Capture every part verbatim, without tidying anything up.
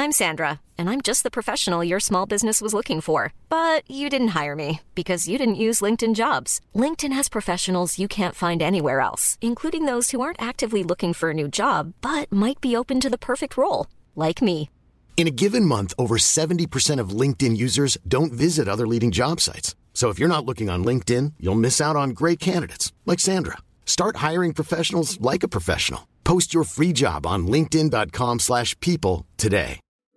I'm Sandra, and I'm just the professional your small business was looking for. But you didn't hire me because you didn't use LinkedIn Jobs. LinkedIn has professionals you can't find anywhere else, including those who aren't actively looking for a new job, but might be open to the perfect role, like me. In a given month, over seventy percent of LinkedIn users don't visit other leading job sites. So if you're not looking on LinkedIn, you'll miss out on great candidates like Sandra. Start hiring professionals like a professional. Post your free job on linkedin dot com slash people today.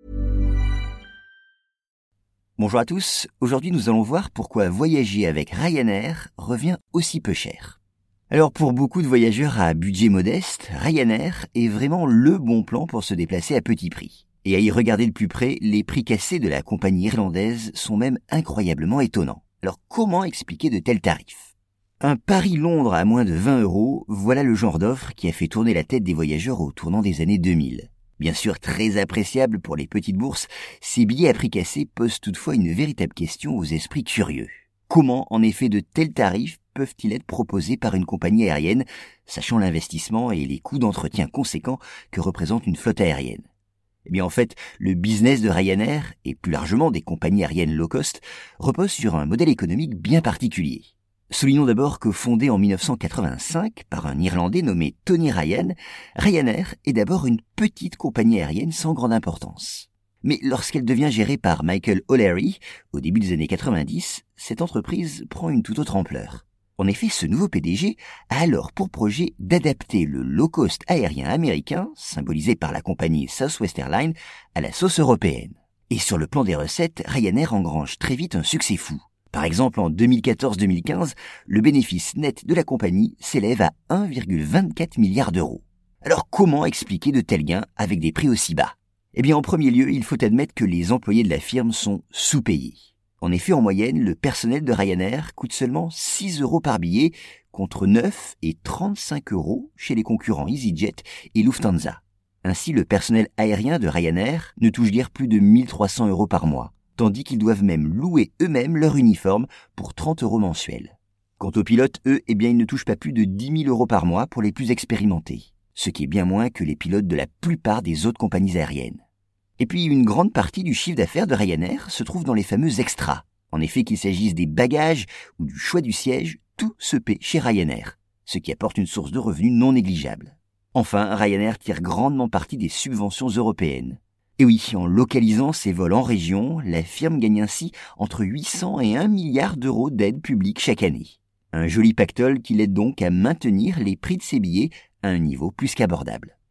Bonjour à tous, aujourd'hui nous allons voir pourquoi voyager avec Ryanair revient aussi peu cher. Alors pour beaucoup de voyageurs à budget modeste, Ryanair est vraiment le bon plan pour se déplacer à petit prix. Et à y regarder de plus près, les prix cassés de la compagnie irlandaise sont même incroyablement étonnants. Alors comment expliquer de tels tarifs ? Un Paris-Londres à moins de vingt euros, voilà le genre d'offre qui a fait tourner la tête des voyageurs au tournant des années deux mille. Bien sûr très appréciable pour les petites bourses, ces billets à prix cassés posent toutefois une véritable question aux esprits curieux. Comment en effet de tels tarifs peuvent-ils être proposés par une compagnie aérienne, sachant l'investissement et les coûts d'entretien conséquents que représente une flotte aérienne ? Eh bien en fait, le business de Ryanair, et plus largement des compagnies aériennes low cost, repose sur un modèle économique bien particulier. Soulignons d'abord que fondé en dix-neuf cent quatre-vingt-cinq par un Irlandais nommé Tony Ryan, Ryanair est d'abord une petite compagnie aérienne sans grande importance. Mais lorsqu'elle devient gérée par Michael O'Leary, au début des années quatre-vingt-dix, cette entreprise prend une toute autre ampleur. En effet, ce nouveau P D G a alors pour projet d'adapter le low-cost aérien américain, symbolisé par la compagnie Southwest Airlines, à la sauce européenne. Et sur le plan des recettes, Ryanair engrange très vite un succès fou. Par exemple, en deux mille quatorze deux mille quinze, le bénéfice net de la compagnie s'élève à un virgule vingt-quatre milliard d'euros. Alors comment expliquer de tels gains avec des prix aussi bas ? Eh bien en premier lieu, il faut admettre que les employés de la firme sont sous-payés. En effet, en moyenne, le personnel de Ryanair coûte seulement six euros par billet contre neuf et trente-cinq euros chez les concurrents EasyJet et Lufthansa. Ainsi, le personnel aérien de Ryanair ne touche guère plus de mille trois cents euros par mois, tandis qu'ils doivent même louer eux-mêmes leur uniforme pour trente euros mensuels. Quant aux pilotes, eux, eh bien, ils ne touchent pas plus de dix mille euros par mois pour les plus expérimentés, ce qui est bien moins que les pilotes de la plupart des autres compagnies aériennes. Et puis, une grande partie du chiffre d'affaires de Ryanair se trouve dans les fameux extras. En effet, qu'il s'agisse des bagages ou du choix du siège, tout se paie chez Ryanair, ce qui apporte une source de revenus non négligeable. Enfin, Ryanair tire grandement parti des subventions européennes. Et oui, en localisant ses vols en région, la firme gagne ainsi entre huit cents et un milliard d'euros d'aide publique chaque année. Un joli pactole qui l'aide donc à maintenir les prix de ses billets à un niveau plus qu'abordable.